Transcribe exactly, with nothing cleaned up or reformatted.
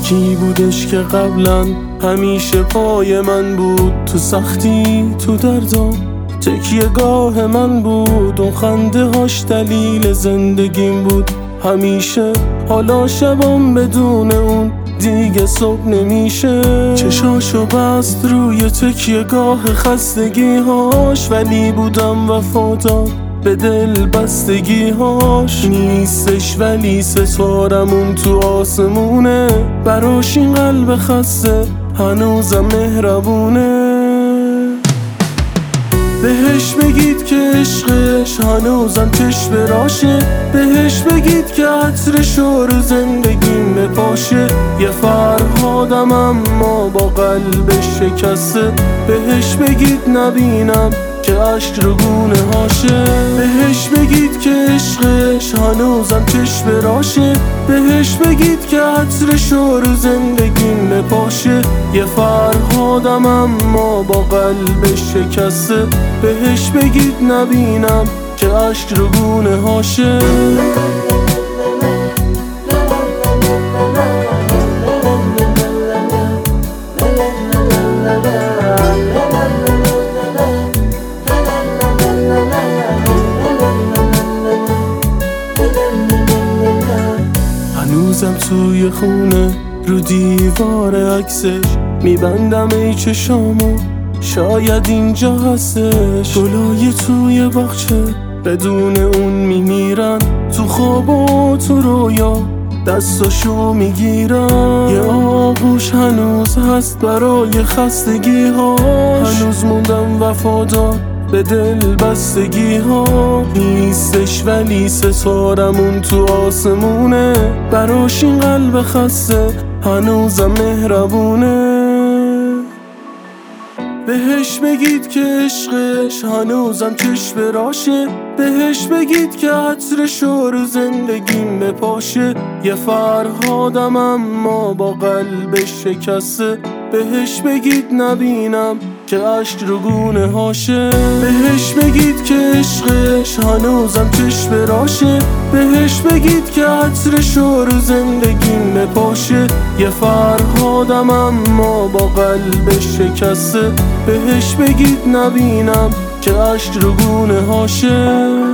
یکی بودش که قبلا همیشه پای من بود، تو سختی تو دردم تکیه گاه من بود. اون خنده هاش دلیل زندگیم بود همیشه، حالا شبام بدون اون دیگه صبح نمیشه. چشاشو بست روی تکیه گاه خستگی هاش، ولی بودم وفادار به دل بستگی هاش. نیستش ولی ستارمون تو آسمونه، براش این قلب خسته هنوزم مهربونه. بهش بگید که عشقش هنوزم چشم راشه، بهش بگید که عطرشو رو زندگیم بپاشه. یه فرهادم اما با قلب شکسته، بهش بگید نبینم که عشق رو گونه هاشه. بهش بگید که عشقش هنوزم چشم راشه، بهش بگید که عطرشو رو زندگیم بپاشه. یه فرهادم اما با قلب شکسته، بهش بگید نبینم که عشق رو گونه هاشه. هنوزم توی خونه رو دیوار عکسش میبندم ای چشامو، شاید اینجا هستش. گلای توی باغچه بدون اون میمیرن، تو خواب و تو رویا دستاشو میگیرن. یه آغوش هنوز هست برای خستگی هاش، هنوز موندم وفادار به دل بستگی ها. نیستش ولی ستارمون تو آسمونه، براش این قلب خسته هنوزم مهربونه. بهش بگید که عشقش هنوزم چشم راشه، بهش بگید که عطرشو رو زندگیم بپاشه. یه فرهادم اما با قلب شکسته، بهش بگید نبینم که عشق رو گونه هاشه. بهش بگید که عشقش هنوزم چشم راشه، بهش بگید که عطرشو رو زندگیم بپاشه. یه فرهادم اما با قلب شکسته، بهش بگید نبینم که عشق رو گونه هاشه.